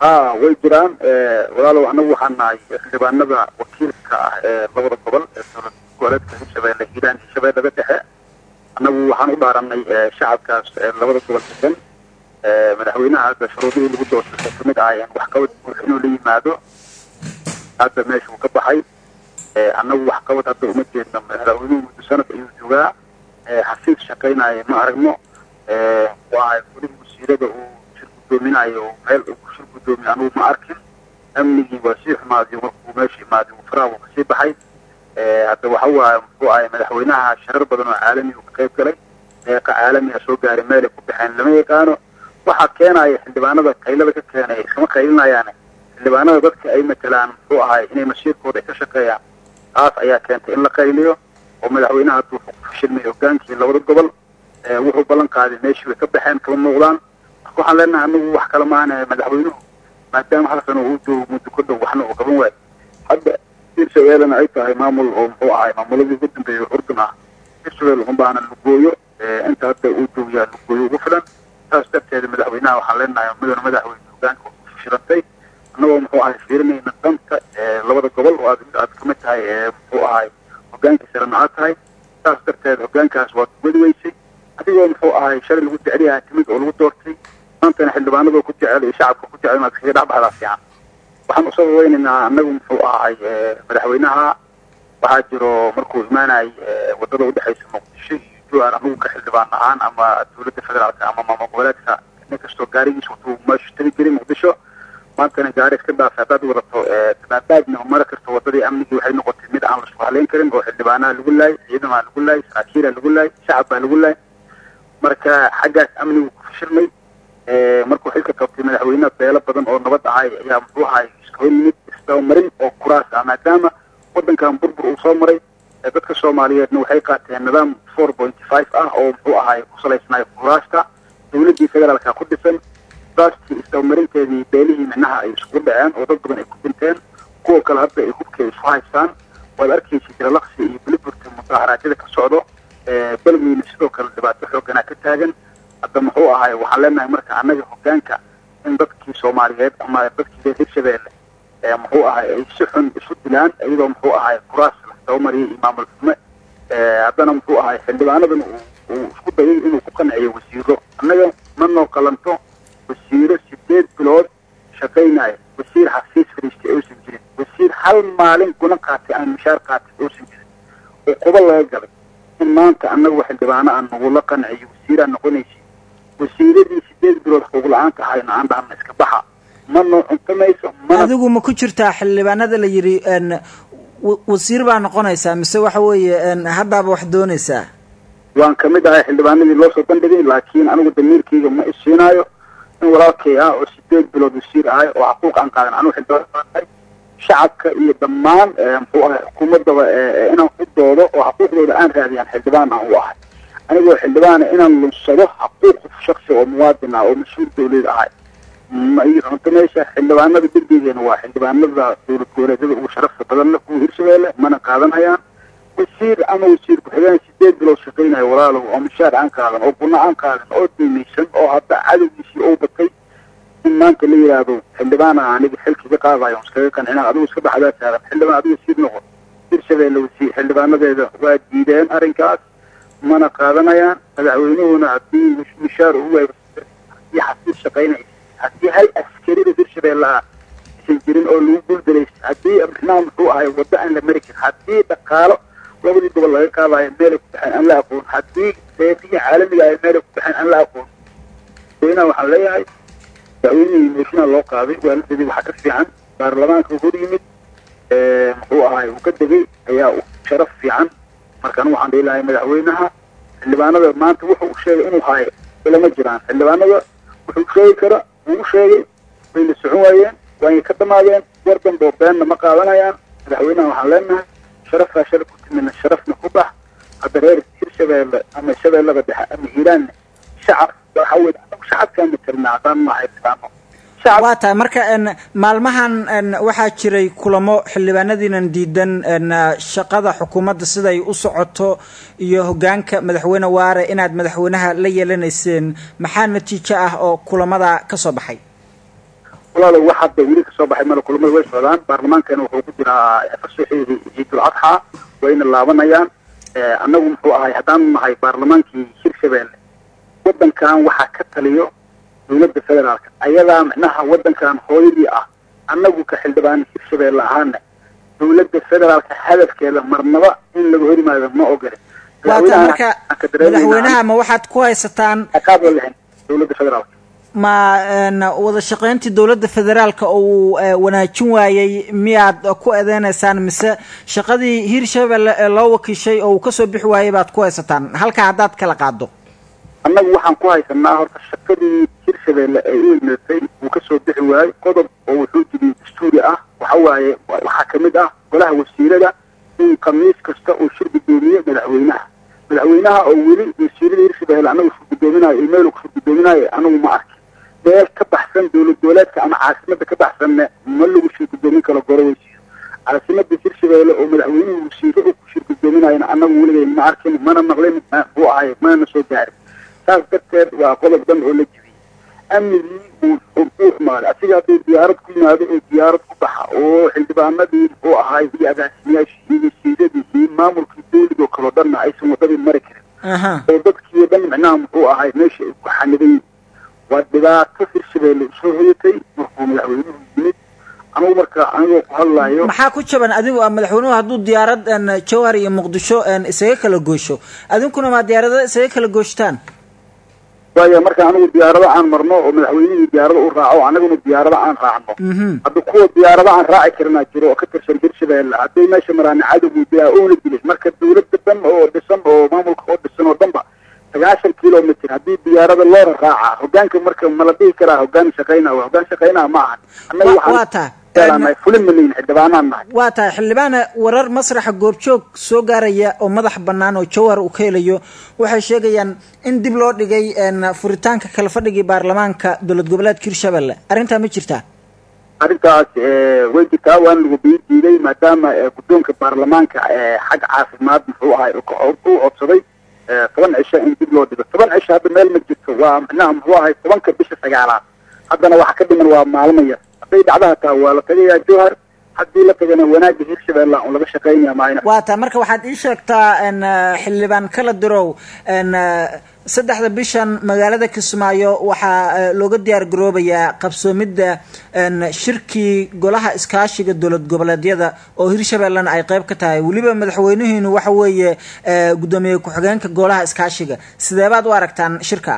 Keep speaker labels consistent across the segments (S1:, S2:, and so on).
S1: ويجران ولو أنا وحنا خلباننا وكيل لغة القبل كولد كشباب الهيران شباب بدحة أنا وحنا دارنا شعب كاس لغة القبل جدا مدحوينا هذا شروطي اللي بده تسمد عين وحكوت وحنو لي ماذا هذا ماشي وكبحي أنا وحكوت هذا أمتي إنه مدحوينا سنة يوجوا حسيت شقينا ما أرجمه وكل مسيرة دومين أيو مال وشرب دومين أنا ما أركن أمني وسيح ماضي وماشي ماضي وفراغ وكسيب حي هذا وحوا فوق مدحوينها شهر بدنا عالمي وكيف كلي عالمي أسوق على مالك وبحين لما كانوا وحكينا أي حلبانا ذا كيلا ذا كنا أي خم كيلنا يعني حلبانا ذا أي مثلا فوق هاي إني مسير كود كشكايا عاف أيا كانت إلا كيليو ومدحوينها توفق في شلمي وكان كي لو قبل وهو بلن قاعد ماشي وكبحين كل نغلان waxaan leenahay anigu wax kala maana madaxweynuhu maadaama halkan uu joogo muddo ku dhow waxna uu qaban waayo hadda Hirshabeellena ay tahay maamul oo muxuu ahay maamuladii ugu dambeeyay Urdun ah Hirshabelle u baahan lugooyo inta hadda uu joogo lugooyo ugu filan taas darteed madaxweynaha waxaan leenahay madaxweyne hogaanka uu shirantay anagoo muxuu ahay fiirinayna danta labada gobol oo aad ka mid tahay muxuu ahay hogaanka saranaad tahay taas darteed hogaankaas waa wadweysay adigoo muxuu ahay shalay lagu jeceliyaa timid oo lagu doortay أنتنا حلبانة كنت على شعب كنت على ما تخيل عبها راسيان وحن أصوّين إن النجم مفوقة مدحوينها وحاجروا مركوز مانع وضلوا بحيث مقدشي جوا رموك حلبان عن أما الدولة الفدرالية أما مقولاتها نكشتو جاري شوتو مش تري مقدشو ما أنتنا جاري كده فاتات ورطو تبعد إنهم مركز توضلي أمني وحين نقطة ميد عن الشغالين كريم وحلبانها لقولي عيدنا لقولي ساكيرة لقولي شعب لقولي مركز حاجات أمني وفشلمي markuu xilka qabtay madaxweynaha beelo badan oo nabad ahay ayaa muxuu ahay isku marin oo kuraas ah maadaama wadankan burbur uu soo maray dadka Soomaaliyeedna waxay qaateen nidaam 4.5 ah oo muxuu ahay ku salaysnaa kuraasta dawladda federaalka ku dhisan taastii isku marinteedii beelihii manaha ay isku dhaceen oo dad badan ay ku dhinteen kuwa kale hadda ay hubkay isku haystaan wada arkaysi jira laqsi iyo bilburta mudaharaadada ka socdo balmiina sidoo kale dhibaato xoogana ka taagan hadda muxuu ahay waxaan leenahay marka anaga hogaanka in dadkii Soomaaliyeed ama dadkii Hirshabeelle muxuu ahay ay si xun isu dilaan iyadoo muxuu ahay kuraas la soo mariyay imaamul xume haddana muxuu ahay xildhibaanadan uu isku dayay inuu ku qanciyo wasiiro anaga ma noo qalanto wasiiro 8 bilood shaqeynaya wasiir xafiis fariistay oo soo jiray wasiir hal maalin kuna qaatay aan mishaar qaatay oo soo jiray oo qobol laga galay in maanta anaga xildhibaana aan ugu la qanciyo wasiiraan noqonaysa wasiiradii 8 bilood xuquuq la'aanta hayna aan dhahan iska baxa manno intamayso
S2: adigu ma ku jirtaa xildhibaanada la yiri wasiir baa noqonaysa mise waxa weeye hadaba wax doonaysa
S1: waan kamid ahay xildhibaanadii loo soo bandhigay laakiin anigu damiirkayga ma ishiinayo in walaalkay ah oo 8 bilood wasiir ahay oo xuquuq aan qaadan anigu xildhibaan shacabka iyo dhammaan muxuu ahay xukuumadda inaan u doodo oo xuquuqdooda aan raadiyaan xildhibaan aan u ahay anigoo xildhibaana inaan lunsado xuquuq shakhsi oo muwaadin ah oo mas'uul dawlad ah ma yirahdo meesha xildhibaanada dibdigeena waa xildhibaanada dawlad goboleedyada ugu sharafta badan leh kuwa Hirshabeelle mana qaadanayaan wasiir ama wasiir ku xigeen 8 bilood shaqeynaya walaalo oo mushaar aan qaadan oo buna aan qaadan oo diimaysan oo hadda cadawgiisii oo batay in maanta la yiraahdo xildhibaana aniga xilkiga qaadayo iskaga kan inaan adigu iska baxdaa taagan xildhibaan adigu wasiir noqon Hirshabeelle wasiir xildhibaanadeeda waa diideen arrinkaas mana qaadanayaan madaxweynuhuna haddii mishaar ugu waayay xafiis shaqeynaya haddii hal askari Hirshabeelle isan jirin oo lagu guuldaray haddii abnaa muxuu ahay wada aan la mari karin haddii dhaqaalo labadii gobol laga qaadayo meel ku baxan aan la aqoon haddii deeqiga caalamiga ay meel ku baxan aan la aqoon wayna waxaan leeyahay madaxweynihii meeshana loo qaaday waaladii waxa ka fiican baarlamaanka hor yimid muxuu ahay uu ka degay ayaa sharaf fiican markaan waxaan leeyahay madaxweynaha xildhibaanada maanta wuxuu sheegay inuu haayo ilama jiraan xildhibaanada wuxuu sheegay kara uu sheegay way la socon waayeen way ka damaadeen wardan boobeena ma qaadanayaan madaxweynaha waxaan leenahay sharafka sharaf ku timina sharafna ku bax hadda reer Hirshabeelle ama Shabeellada Dhexe ama Hiiraan shacab waxa weeye shacabkan mitirnaadan ma haystaano
S2: waata marka maalmahan waxa jiray kulamo xildhibaanadiinan diidan shaqada xukuumadda siday u socoto iyo hogaanka madaxweyne waare inaad madaxweynaha la yeelanayseen maxaa natiijo ah oo kulamada ka soo baxay
S1: walaalo waxa dawladda ka soo baxay mar kulamada way socdaan baarlamaankan wuxuu ku jiraa fasaxii ciidul adha wayna laabanayaan annagu muxuu ahay haddaan nahay baarlamaankii Hirshabeelle wadankan waxa ka taliyo dawladda federaalka ayadaa macnaha wadankan hooyadii ah annagu ka xildhibaan Hirshabeelle ahaana dawladda federaalka hadafkeeda marnaba in lagu horimaado ma ogolin
S2: marka madaxweynaha ma waxaad ku haysataan
S1: dawladda federaalka
S2: ma wada shaqeyntii dawladda federaalka oo wanaajin waayay miyaad ku eedeynaysan mise shaqadii Hirshabeelle ee loo wakiishay oo ka soo bixi waayay baad ku haysataan halka hadaad kala qaado
S1: annagu waxaan ku haysanaa horta shaqadii Hirshabeelle ee uu imeetay uu ka soo bixi waayay qodob oo wuxuu jiray dastuuri ah waxa waaye waxa kamid ah golaha wasiirada in khamiis kasta uu shir gudoomiye madaxweynaha oo weli wasiirada Hirshabeelle annagu shir gudoominayo email ku gudoominayo anagu ma arkin meel ka baxsan dawlad goboleedka ama caasimada ka baxsan ma lagu shir gudoomin karo goroweysiyo caasimada Hirshabeelle oo madaxweynuhu wasiirada ku shir gudoominayna annagu weligeed ma arkin mana maqlin uu ahay mana soo gaarin taas darteed waa qodob dan oo la jibiyay amnigii uu xumaado asiga haddii diyaarad ku yimaado oo diyaarad ku baxa oo xildhibaanadii uu ahay iyo agaasimayaashii iyo wasiiradii iyo maamulkii dawladda oo kale dhanna aysan wadadii mari karin oo dadkii dhan macnaha muxuu ahay meesha ay ku xaniday waa dhibaato Hirshabeelle soo hoyatay markuu madaxweynuhu yimid anigu marka anigoo ku hadlayo
S2: maxaa ku jaban adigu madaxweynuhu hadduu diyaarad Jowhar iyo Muqdisho isaga kala goosho adinkuna ma diyaarada isaga kala gooshtaan
S1: waayo marka anigu diyaarada aan marno oo madaxweynuhu diyaarada u raaco anaguna diyaarada aan raacno hadda kuwa diyaarada aan raaci karna jiro oo ka tirsan Hirshabeelle hadday meesha maraan cadawgu diyaa oo la dilay marka dawladda dhan oo dhisan oo maamulka oo dhisan oo dhanba 9 kilomitir haddii diyaarada loo raaca hogaanka marka ma la dhihi karaa hogaan shaqeynaa ma aha annagu waxaan fulin malin xildhibaanaan nahay
S2: waa tahay xildhibaan warar masraxa goobjoog soo gaaraya oo madax banaan oo Jowhar uu ka helayo waxay sheegayaan in dib loo dhigay furitaanka kala fadhigii baarlamaanka dawlad goboleedka Hirshabeelle arrinta ma jirtaa
S1: arrintaas way jirtaa waan lagu biiday maadaama guddoonka baarlamaanka xag caafimaad muxuu ahay uu codsaday 10 cisho in dib loo dhigo 10 cisho hadda meel ma jirto waa macnaha muxuu ahay 10ka bisha 9aad haddana waxa ka dhiman waa maalmo yar haday dhacdaha taa waa la tagayaa Jowhar haddii la tagana wanaagga Hirshabeelle oo laga shaqeynaya maayna
S2: waa taa marka waxaad ii sheegtaa xildhibaan kala dirow saddexda bishan magaalada Kismaayo waxaa looga diyaar garoobayaa qabsoomida shirkii golaha iskaashiga dawlad goboleedyada oo Hirshabeelle ay qayb ka tahay waliba madaxweynuhu waxa weeye gudoomiye ku xigeenka golaha iskaashiga sidee baad u aragtaan shirka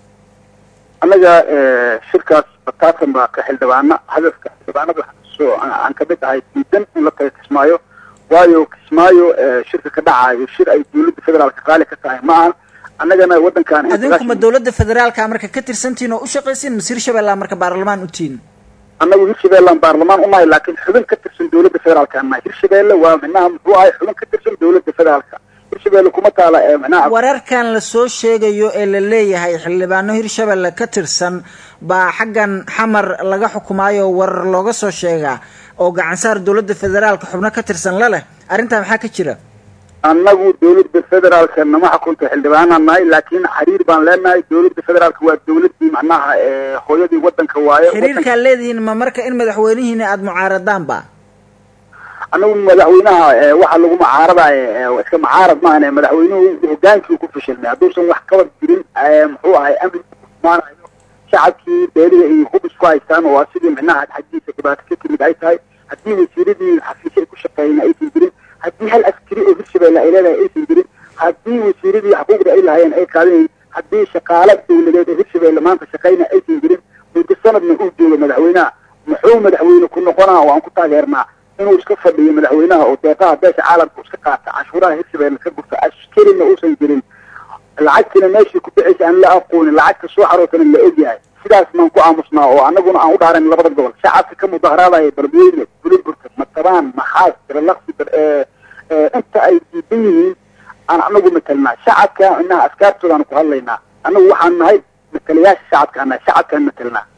S1: anaga shirkaas bataasan baa ka xildhibaana hadafka xildhibaanada soo aan ka mid ahay diidan in la tago Kismaayo waayo Kismaayo shirka ka dhacayo shir ay dawladda federaalka qaali ka tahay ma aha annagana wadankan
S2: adinku ma dawladda federaalka marka ka tirsantiin oo u shaqeysin Masir Hirshabeelle marka baarlamaan u tiin
S1: annagu Hirshabeelle baarlamaan u nahay laakiin xubin ka tirsan dawladda federaalka ma Hirshabeelle waa macnaha muxuu ahay xubin ka tirsan dawladda federaalka Hirshabeelle kuma taala macnaha
S2: wararkan la soo sheegayo ee la leeyahay xildhibaano Hirshabeelle ka tirsan baa xaggan xamar laga xukumaayo warar looga soo sheegaa oo gacan saar dawladda federaalka xubno ka tirsan la leh arrinta maxaa ka jira
S1: annagu dawladda federaalka nama xukunta xildhibaanaan nahay laakiin xiriir baan leenahay dawladda federaalka waa dawladii macnaha hooyadii wadanka waaye
S2: xiriirka leedihiin ma marka in madaxweynihiina aad mucaaradaan ba
S1: annagu madaxweynaha waxa lagu mucaaradayo iska mucaarad ma aha madaxweynuhu hogaankii ku fashilmay hadduusan wax qabad jirin muxuu ahay amni maanayo shacabkii beeriga iyo hubis ku haystaan oo sidii macnaha xajiisa dhibaato ka timid ay tahay haddii wasiiradii xafiisyo ku shaqeeyna aysan jirin haddii hal askari oo Hirshabeelle ay leedahay aysan jirin haddii wasiiradii xuquuqda ay lahaayeen ay qaadeen haddii shaqaale dawladeed oo Hirshabeelle maanta shaqeyna aysan jirin muddo sanadna uu joogo madaxweynaha muxuu madaxweyne ku noqonaa oo aan ku taageernaa inuu iska fadhiyo madaxweynaha oo deeqaha beesha caalamka iska qaata cashuuraha Hirshabeelle ka gurta askarina uusan jirin lacagtina meeshii ku bixisay aan la aqoonin lacagta soo xarootana la ogyahay sidaas maan ku aamusnaa oo annaguna aan u dhaaran labada gobol shacabka ka mudaharaadaya balweyne buliburka matabaan maxaas dalaqsi inta ay diidan yihiin aan anagu matalnaa shacabka inaha askaartooda aan ku hadlaynaa annagu waxaan nahay matalayaasha shacabka nahay shacabkaan matalnaa